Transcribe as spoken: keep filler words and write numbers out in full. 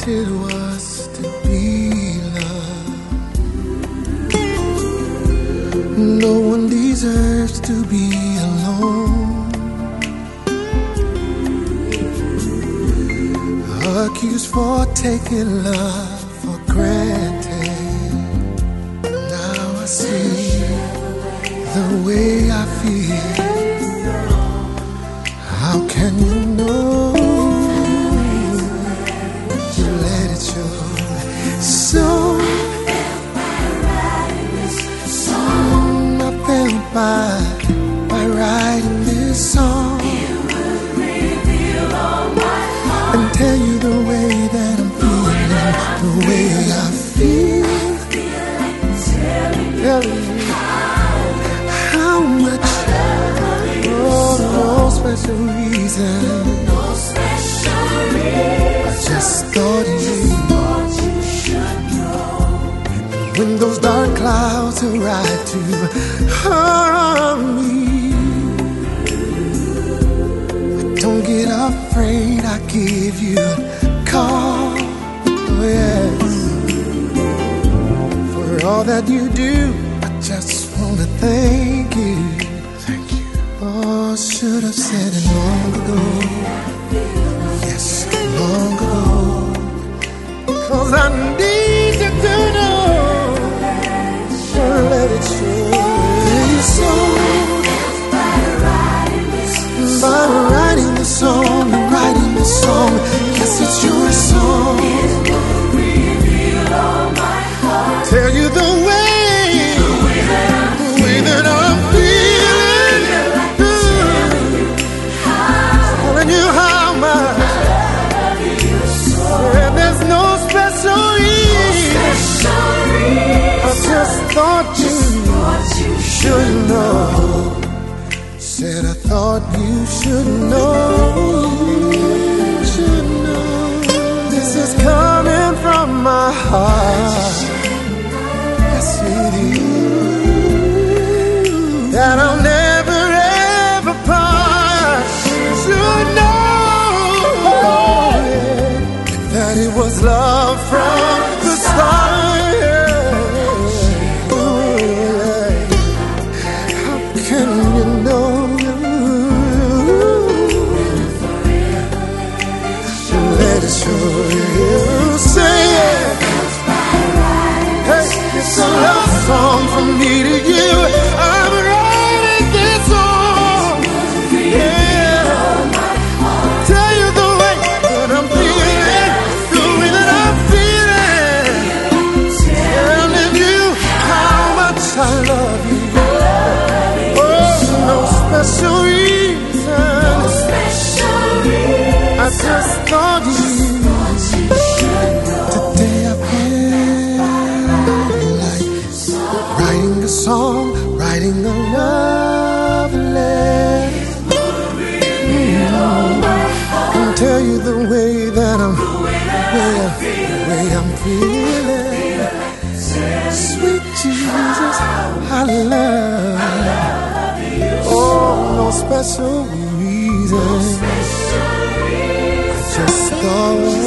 it was to be loved. No one deserves to be alone, accused for taking love for granted. Now I see the way I feel. How can you know? You let it show. So I felt by by writing this song. It would reveal all my heart and tell you the way that I'm feeling, the way I feel. Telling you how much. Oh, no special reason. No special reason. I just thought you, thought you should know. When those dark clouds arrive to harm me, don't get afraid, I give you a call. Oh yes, for all that you do, I just want to thank you. Thank you. Oh, should have said it long ago. Yes, long ago. 'Cause I need you to know. Let it show. So by writing the song, writing the song, yes, it's your song. It will reveal all my heart. Tell you the way, the way that I'm, the way that I'm feeling. Telling you how much I love you so. And there's no special reason. I just thought you, thought you should know. Said I thought you should know. Should know. This is coming from my heart. Yes, it is. That I'll never ever part. Should know that it was love from the start. Can you know? Let it show you. Say it. Hey, it's a love song from me to you. I'm writing this song. Yeah. Tell you the way that I'm feeling, the way that I'm feeling. Telling you how much I love you. No special reason. No special reason. I just thought you, thought you should know. Today I feel like writing a song, writing a love letter. Mm-hmm. And tell you the way that I'm, the way, that the way I'm feeling. Sweet Jesus, I love. Oh, no special reason. I just thought